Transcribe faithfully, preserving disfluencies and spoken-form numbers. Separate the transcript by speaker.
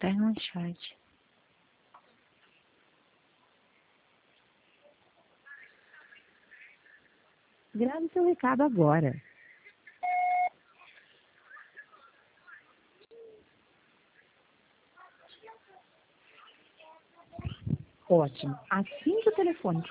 Speaker 1: Tá no chat. Grave seu recado agora. Ótimo. Assim que o telefone